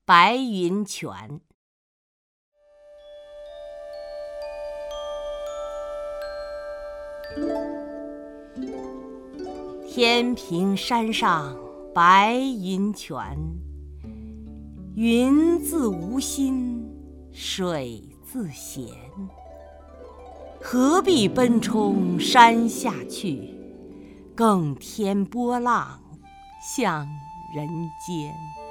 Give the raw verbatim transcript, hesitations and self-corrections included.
白云泉。天平山上白云泉，云自无心，水自闲。何必奔冲山下去，更添波浪向人间。